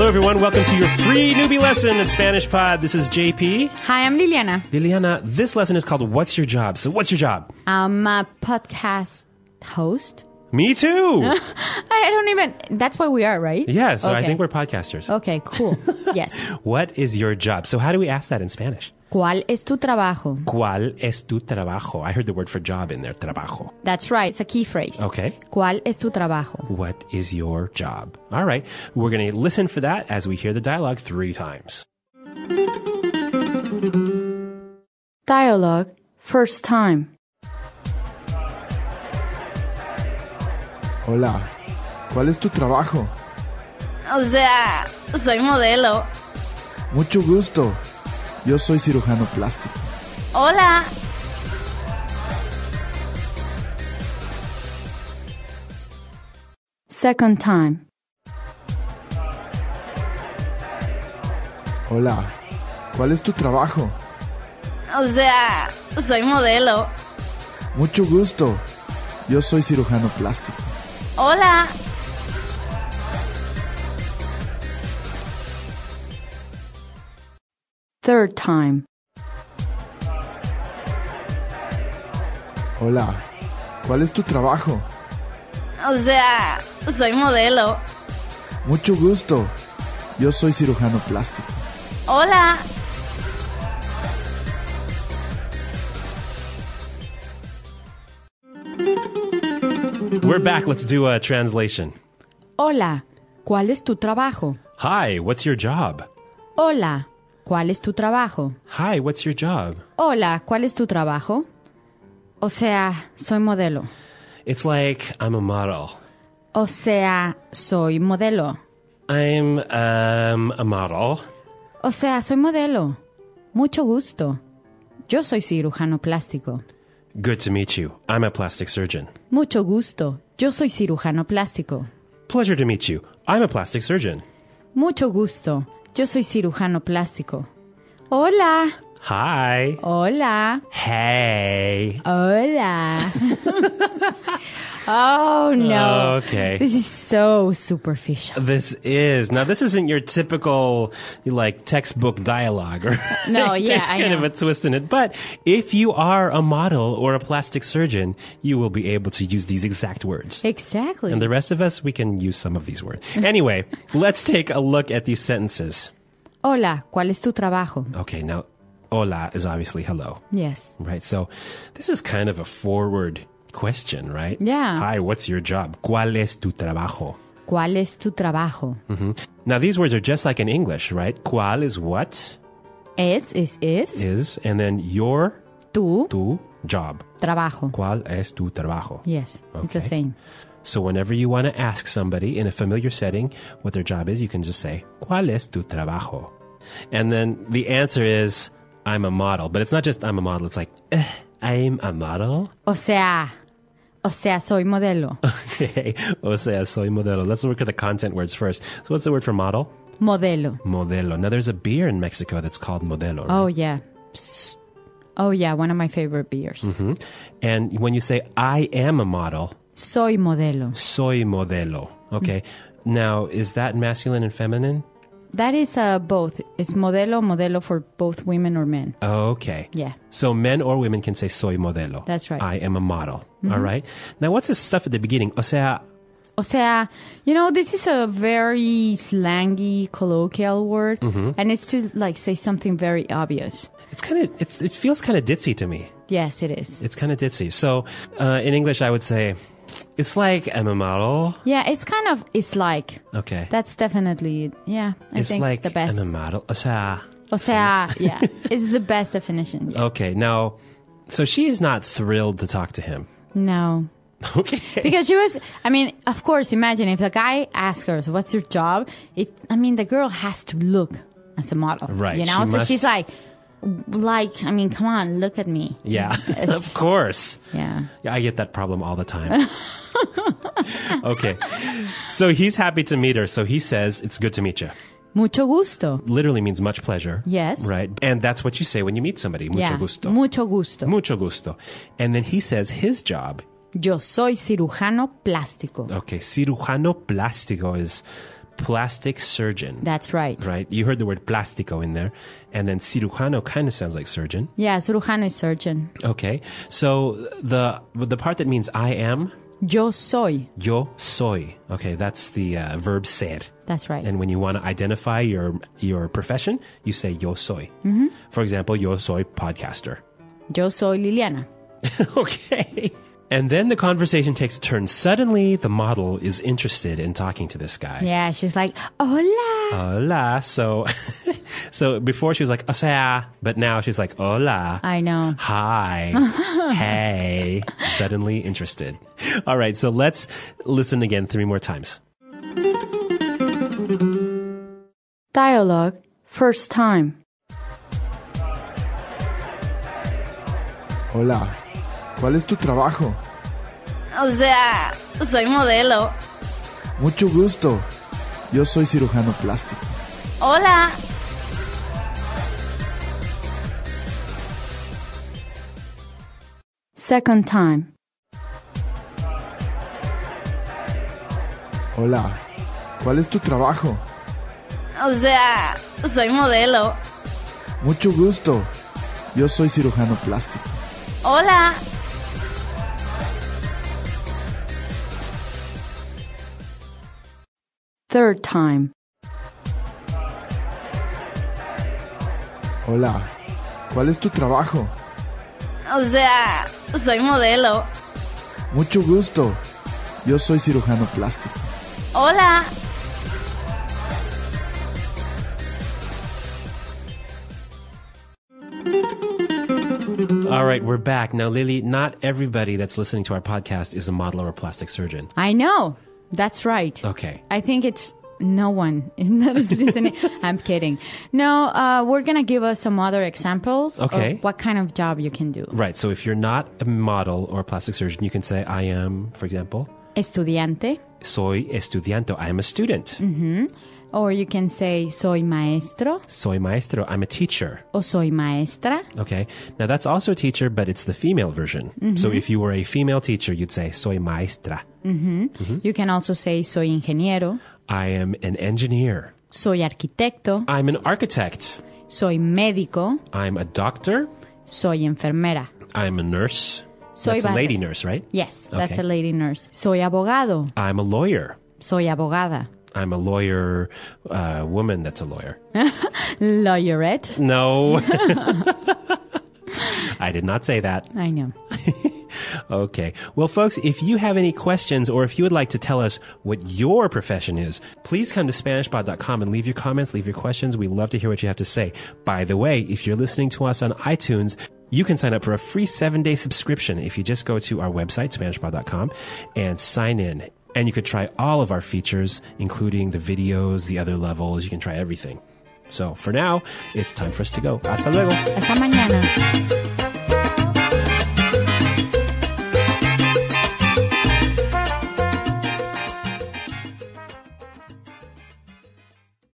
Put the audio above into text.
everyone. Welcome to your free newbie lesson in Spanish Pod. This is JP. Hi, I'm Liliana. Liliana, this lesson is called What's Your Job? So what's your job? I'm a podcast host. Me too. I don't even... That's what we are, right? Yeah, so I Okay. think we're podcasters. Okay, cool. Yes. What is your job? So how do we ask that in Spanish? ¿Cuál es tu trabajo? ¿Cuál es tu trabajo? I heard the word for job in there, trabajo. That's right. It's a key phrase. Okay. ¿Cuál es tu trabajo? What is your job? All right. We're going to listen for that as we hear the dialogue 3 times. Dialogue. First time. Hola, ¿cuál es tu trabajo? O sea, soy modelo. Mucho gusto. Yo soy cirujano plástico. Hola. Second time. Hola, ¿cuál es tu trabajo? O sea, soy modelo. Mucho gusto. Yo soy cirujano plástico. Hola. Third time. Hola, ¿cuál es tu trabajo? O sea, soy modelo. Mucho gusto. Yo soy cirujano plástico. Hola. We're back. Let's do a translation. Hola. ¿Cuál es tu trabajo? Hi, what's your job? Hola. ¿Cuál es tu trabajo? Hi, what's your job? Hola. ¿Cuál es tu trabajo? O sea, soy modelo. It's like I'm a model. O sea, soy modelo. I'm a model. O sea, soy modelo. Mucho gusto. Yo soy cirujano plástico. Good to meet you. I'm a plastic surgeon. Mucho gusto. Yo soy cirujano plástico. Pleasure to meet you. I'm a plastic surgeon. Mucho gusto. Yo soy cirujano plástico. Hola. Hi. Hola. Hey. Hola. Oh, no. Okay. This is so superficial. This isn't your typical, like, textbook dialogue. Or No, yeah, There's I kind of know. a twist in it. But if you are a model or a plastic surgeon, you will be able to use these exact words. Exactly. And the rest of us, we can use some of these words. Anyway, let's take a look at these sentences. Hola, ¿cuál es tu trabajo? Okay, now, hola is obviously hello, Yes. right? So this is kind of a forward question, right? Yeah. Hi, what's your job? ¿Cuál es tu trabajo? ¿Cuál es tu trabajo? Now, these words are just like in English, right? ¿Cuál is what Es. is, and then your, Tu tu, job. trabajo. ¿Cuál es tu trabajo? Yes, it's the Okay. same. So whenever you want to ask somebody in a familiar setting what their job is, you can just say, ¿Cuál es tu trabajo? And then the answer is, I'm a model. But it's not just I'm a model. It's like, I'm a model? O sea, soy modelo. Okay. O sea, soy modelo. Let's look at the content words first. So what's the word for model? Modelo. Modelo. Now, there's a beer in Mexico that's called Modelo. Right? Oh, yeah. Oh, yeah, one of my favorite beers. And when you say, I am a model, Soy modelo. soy modelo. Okay. Now, is that masculine and feminine? That is both. It's modelo for both women or men. Okay. Yeah. So men or women can say soy modelo. That's right. I am a model. All right. Now, what's this stuff at the beginning? O sea, O sea, this is a very slangy, colloquial word, and it's to like say something very obvious. it feels kind of ditzy to me. Yes, it is. It's kind of ditzy. So in English, I would say, it's like I'm a model. Yeah, it's like. Okay. That's definitely, yeah, I It's think like it's the best. I'm a model. O sea. O sea, yeah, it's the best definition. Yeah. Okay. Now, so she is not thrilled to talk to him. No. Okay. Because she was, of course, imagine if the guy asks her, so what's your job? The girl has to look as a model. Right, So she must- she's like, come on, look at me. Yeah, It's- of course. Yeah. Yeah, I get that problem all the time. Okay. So he's happy to meet her. So he says, it's good to meet you. Mucho gusto. Literally means much pleasure. Yes. Right? And that's what you say when you meet somebody. Mucho Yeah. gusto. Mucho gusto. Mucho gusto. And then he says his job. Yo soy cirujano plástico. Okay, cirujano plástico is plastic surgeon. That's right. Right? You heard the word plástico in there. And then cirujano kind of sounds like surgeon. Yeah, cirujano is surgeon. Okay. So the part that means I am, Yo soy. yo soy. Okay, that's the verb ser. That's right. And when you want to identify your profession, you say yo soy. For example, yo soy podcaster. Yo soy Liliana. Okay. And then the conversation takes a turn. Suddenly, the model is interested in talking to this guy. Yeah, she's like, hola. Hola. So before she was like, o sea, but now she's like, hola. I know. Hi. Hey. Suddenly interested. All right, so let's listen again 3 more times. Dialogue, first time. Hola, ¿cuál es tu trabajo? O sea, soy modelo. Mucho gusto. Yo soy cirujano plástico. Hola. Second time. Hola, ¿cuál es tu trabajo? O sea, soy modelo. Mucho gusto. Yo soy cirujano plástico. Hola. Third time. Hola, ¿cuál es tu trabajo? O sea, soy modelo. Mucho gusto. Yo soy cirujano plástico. Hola. All right, we're back. Now, Lily, not everybody that's listening to our podcast is a model or a plastic surgeon. I know. That's right. Okay. I think it's no one is not listening. I'm kidding. No, we're going to give us some other examples Okay. of what kind of job you can do. Right, so if you're not a model or a plastic surgeon, you can say, I am, for example, Estudiante. soy estudiante. I am a student. Or you can say soy maestro Soy maestro. I'm a teacher. o soy maestra. Okay. Now, that's also a teacher, but it's the female version. So if you were a female teacher, you'd say, soy maestra. You can also say soy ingeniero, I am an engineer. soy arquitecto, I'm an architect. soy médico, I'm a doctor. soy enfermera. I'm a nurse. Soy That's a ba- lady nurse, right? Yes, that's Okay. a lady nurse. Soy abogado, I'm a lawyer. soy abogada. I'm a lawyer, woman that's a lawyer. Lawyerette. No. I did not say that. I know. Okay. Well, folks, if you have any questions or if you would like to tell us what your profession is, please come to SpanishPod.com and leave your comments, leave your questions. We love to hear what you have to say. By the way, if you're listening to us on iTunes, you can sign up for a free 7-day subscription if you just go to our website, SpanishPod.com, and sign in. And you could try all of our features, including the videos, the other levels. You can try everything. So for now, it's time for us to go. Hasta luego. Hasta mañana.